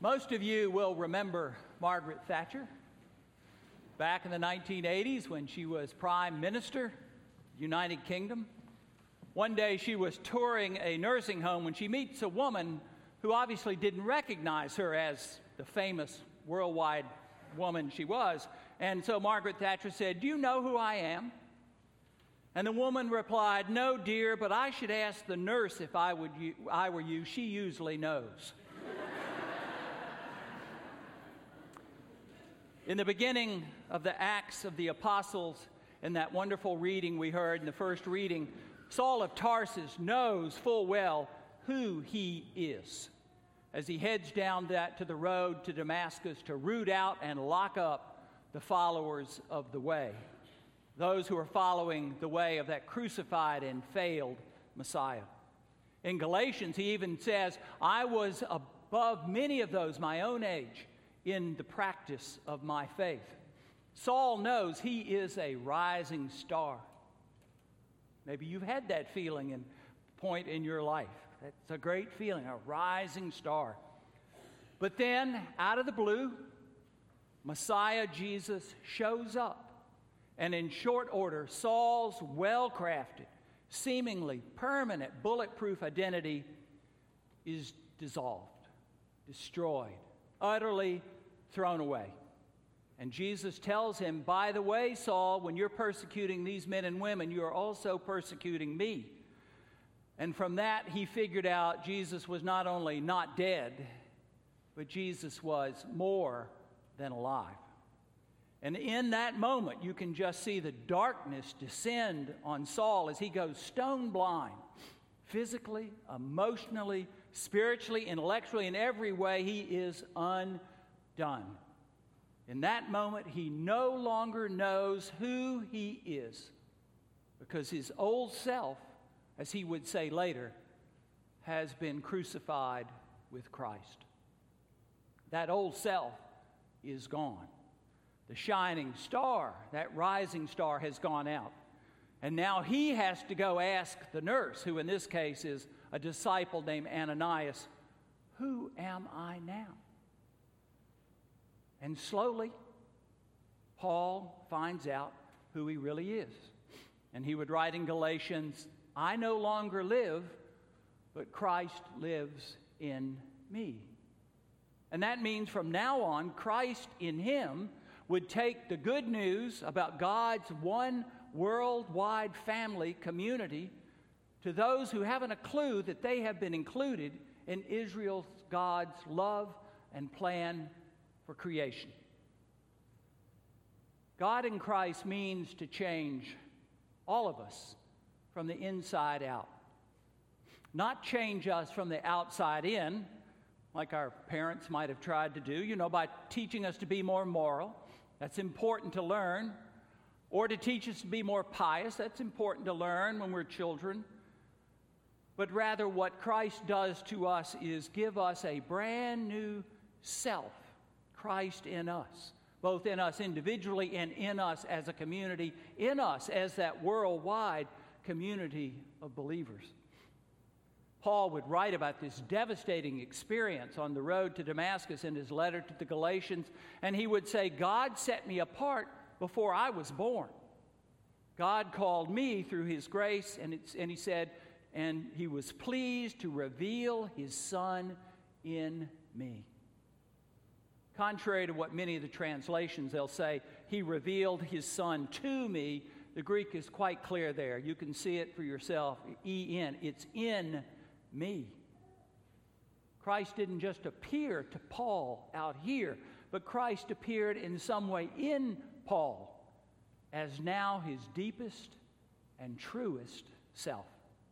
Most of you will remember Margaret Thatcher back in the 1980s when she was Prime Minister, United Kingdom. One day she was touring a nursing home when she meets a woman who obviously didn't recognize her as the famous worldwide woman she was. And so Margaret Thatcher said, "Do you know who I am?" And the woman replied, "No, dear, but I should ask the nurse if I were you. She usually knows." In the beginning of the Acts of the Apostles, in that wonderful reading we heard in the first reading, Saul of Tarsus knows full well who he is as he heads down to the road to Damascus to root out and lock up the followers of the way, those who are following the way of that crucified and failed Messiah. In Galatians, he even says, "I was above many of those my own age in the practice of my faith." Saul knows he is a rising star. Maybe you've had that feeling and point in your life. That's a great feeling, a rising star. But then, out of the blue, Messiah Jesus shows up. And in short order, Saul's well-crafted, seemingly permanent, bulletproof identity is dissolved, destroyed, utterly thrown away. And Jesus tells him, "By the way, Saul, when you're persecuting these men and women, you are also persecuting me." And from that, he figured out Jesus was not only not dead, but Jesus was more than alive. And in that moment, you can just see the darkness descend on Saul as he goes stone blind, physically, emotionally, spiritually, intellectually, in every way. He is undone. In that moment, he no longer knows who he is, because his old self, as he would say later, has been crucified with Christ. That old self is gone. The shining star, that rising star, has gone out. And now he has to go ask the nurse, who in this case is a disciple named Ananias, "Who am I now?" And slowly, Paul finds out who he really is. And he would write in Galatians, "I no longer live, but Christ lives in me." And that means from now on, Christ in him would take the good news about God's one worldwide family community to those who haven't a clue that they have been included in Israel's God's love and plan for creation. God in Christ means to change all of us from the inside out. Not change us from the outside in, like our parents might have tried to do, by teaching us to be more moral. That's important to learn. Or to teach us to be more pious. That's important to learn when we're children. But rather, what Christ does to us is give us a brand new self, Christ in us, both in us individually and in us as a community, in us as that worldwide community of believers. Paul would write about this devastating experience on the road to Damascus in his letter to the Galatians, and he would say, "God set me apart before I was born. God called me through his grace," and he said, "and he was pleased to reveal his Son in me." Contrary to what many of the translations, they'll say, "He revealed his Son to me." The Greek is quite clear there. You can see it for yourself. E-N. It's in me. Christ didn't just appear to Paul out here, but Christ appeared in some way in Paul as now his deepest and truest self.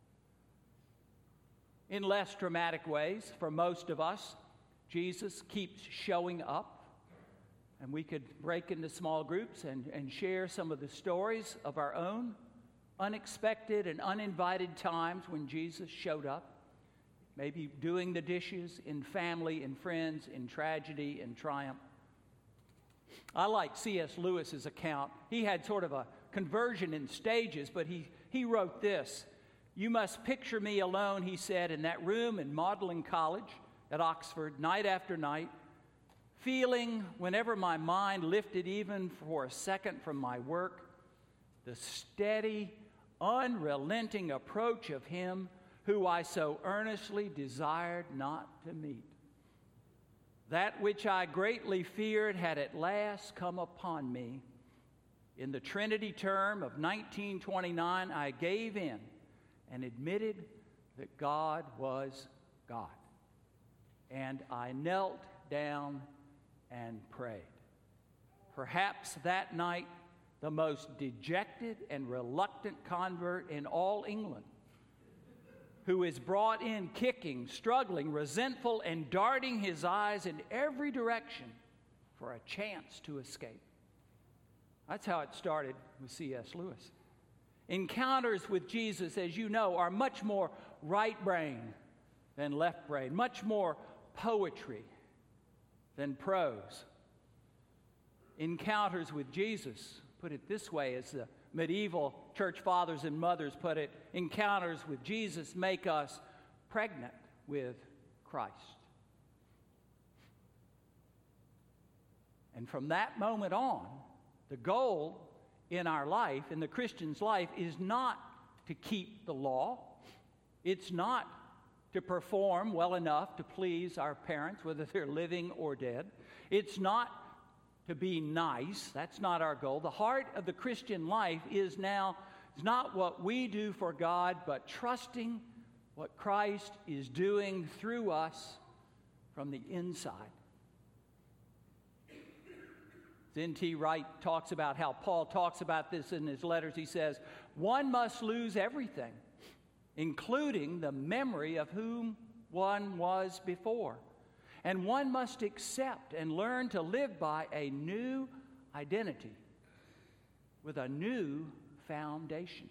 In less dramatic ways, for most of us, Jesus keeps showing up, and we could break into small groups and share some of the stories of our own unexpected and uninvited times when Jesus showed up. Maybe doing the dishes in family and friends, in tragedy and triumph. I like C.S. Lewis's account. He had sort of a conversion in stages, but he wrote this. "You must picture me alone," he said, "in that room in Magdalen College, at Oxford night after night, feeling, whenever my mind lifted even for a second from my work, the steady, unrelenting approach of him who I so earnestly desired not to meet. That which I greatly feared had at last come upon me. In the Trinity term of 1929, I gave in and admitted that God was God. And I knelt down and prayed. Perhaps that night, the most dejected and reluctant convert in all England, who is brought in kicking, struggling, resentful, and darting his eyes in every direction for a chance to escape. That's how it started with C.S. Lewis. Encounters with Jesus, as you know, are much more right brain than left brain, much more poetry than prose. Encounters with Jesus, put it this way, as the medieval church fathers and mothers put it, encounters with Jesus make us pregnant with Christ. And from that moment on, the goal in our life, in the Christian's life, is not to keep the law. It's not to perform well enough to please our parents, whether they're living or dead. It's not to be nice. That's not our goal. The heart of the Christian life is not what we do for God, but trusting what Christ is doing through us from the inside. N.T. Wright talks about how Paul talks about this in his letters. He says, one must lose everything, including the memory of whom one was before. And one must accept and learn to live by a new identity with a new foundation.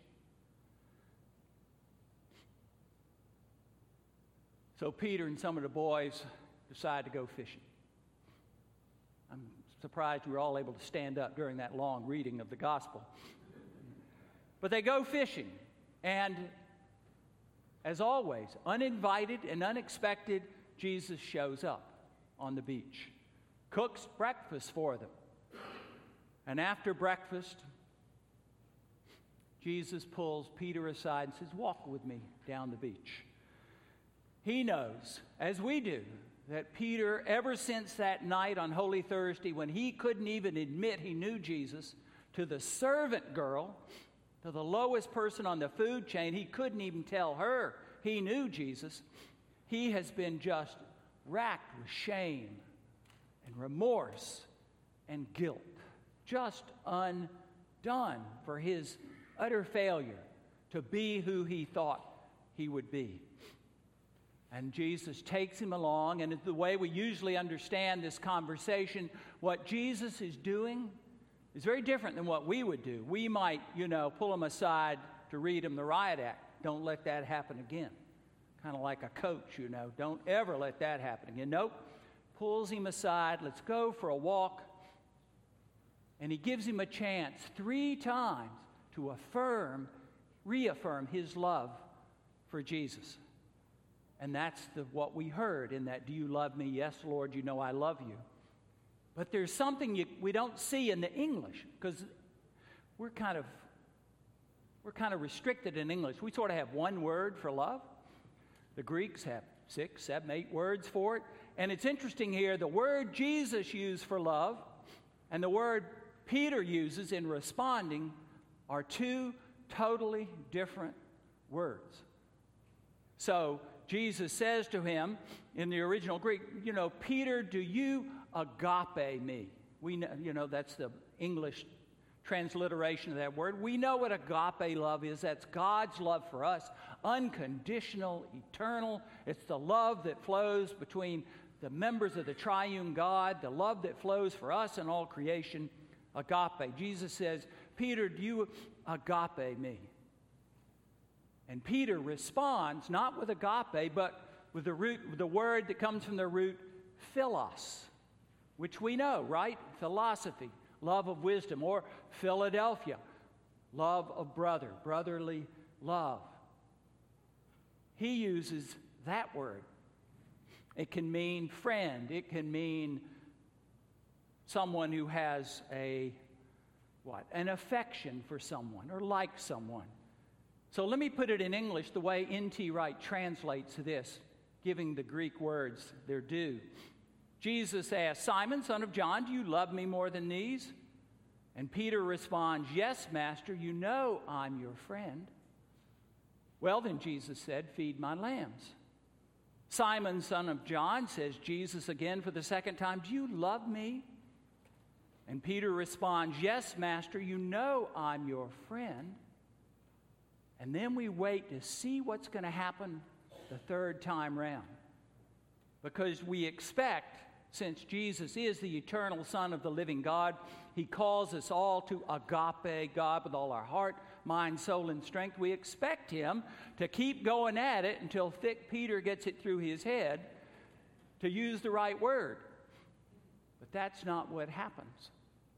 So Peter and some of the boys decide to go fishing. I'm surprised we were all able to stand up during that long reading of the gospel. But they go fishing, and as always, uninvited and unexpected, Jesus shows up on the beach, cooks breakfast for them. And after breakfast, Jesus pulls Peter aside and says, walk with me down the beach. He knows, as we do, that Peter, ever since that night on Holy Thursday when he couldn't even admit he knew Jesus, to the servant girl, to the lowest person on the food chain, he couldn't even tell her he knew Jesus. He has been just racked with shame and remorse and guilt, just undone for his utter failure to be who he thought he would be. And Jesus takes him along, and the way we usually understand this conversation, what Jesus is doing is very different than what we would do. We might, pull him aside to read him the riot act. Don't let that happen again. Kind of like a coach, Don't ever let that happen again. Nope. Pulls him aside. Let's go for a walk. And he gives him a chance 3 times to reaffirm his love for Jesus. And that's what we heard in that, do you love me? Yes, Lord, you know I love you. But there's something we don't see in the English, because we're kind of restricted in English. We sort of have one word for love. The Greeks have 6, 7, 8 words for it. And it's interesting here, the word Jesus used for love and the word Peter uses in responding are 2 totally different words. So Jesus says to him in the original Greek, Peter, do you agape me? We know, that's the English transliteration of that word. We know what agape love is. That's God's love for us, unconditional, eternal. It's the love that flows between the members of the triune God, the love that flows for us and all creation, agape. Jesus says, Peter, do you agape me? And Peter responds not with agape, but with the word that comes from the root philos, which we know, right? Philosophy, love of wisdom, or Philadelphia, love of brotherly love. He uses that word. It can mean friend. It can mean someone who has an affection for someone or like someone. So let me put it in English the way N.T. Wright translates this, giving the Greek words their due. Jesus asked, "Simon, son of John, do you love me more than these?" And Peter responds, "Yes, Master, you know I'm your friend." "Well, then," Jesus said, "feed my lambs." "Simon, son of John," says Jesus again for the second time, "do you love me?" And Peter responds, "Yes, Master, you know I'm your friend." And then we wait to see what's going to happen the third time round. Because we expect, since Jesus is the eternal Son of the living God, he calls us all to agape God with all our heart, mind, soul, and strength. We expect him to keep going at it until thick Peter gets it through his head to use the right word. But that's not what happens.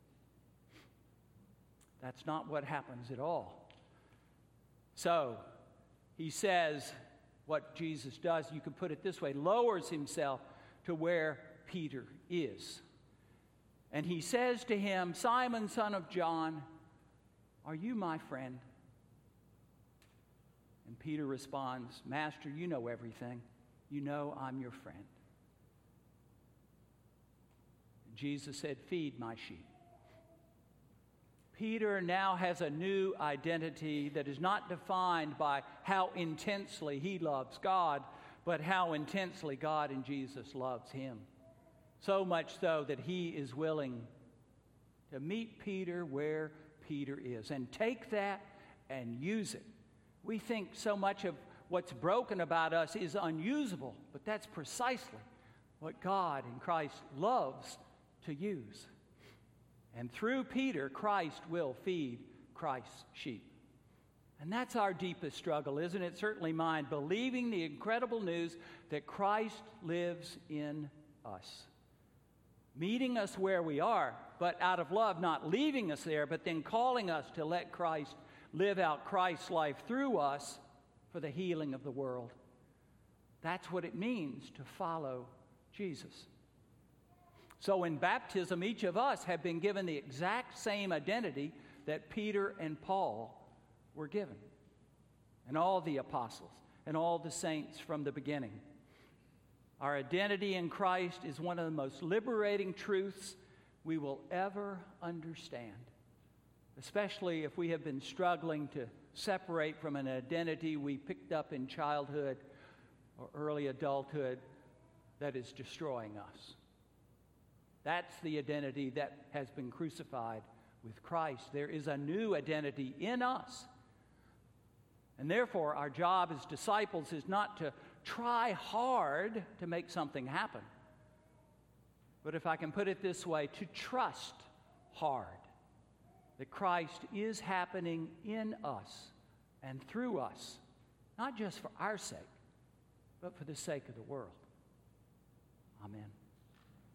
That's not what happens at all. So, he says what Jesus does, you could put it this way, lowers himself to where Peter is. And he says to him, "Simon, son of John, are you my friend?" And Peter responds, "Master, you know everything. You know I'm your friend." And Jesus said, "Feed my sheep." Peter now has a new identity that is not defined by how intensely he loves God, but how intensely God and Jesus loves him. So much so that he is willing to meet Peter where Peter is and take that and use it. We think so much of what's broken about us is unusable, but that's precisely what God in Christ loves to use. And through Peter, Christ will feed Christ's sheep. And that's our deepest struggle, isn't it? Certainly mine, believing the incredible news that Christ lives in us. Meeting us where we are, but out of love, not leaving us there, but then calling us to let Christ live out Christ's life through us for the healing of the world. That's what it means to follow Jesus. So in baptism, each of us have been given the exact same identity that Peter and Paul were given, and all the apostles, and all the saints from the beginning. Our identity in Christ is one of the most liberating truths we will ever understand, especially if we have been struggling to separate from an identity we picked up in childhood or early adulthood that is destroying us. That's the identity that has been crucified with Christ. There is a new identity in us. And therefore, our job as disciples is not to try hard to make something happen, but if I can put it this way, to trust hard that Christ is happening in us and through us, not just for our sake, but for the sake of the world. Amen.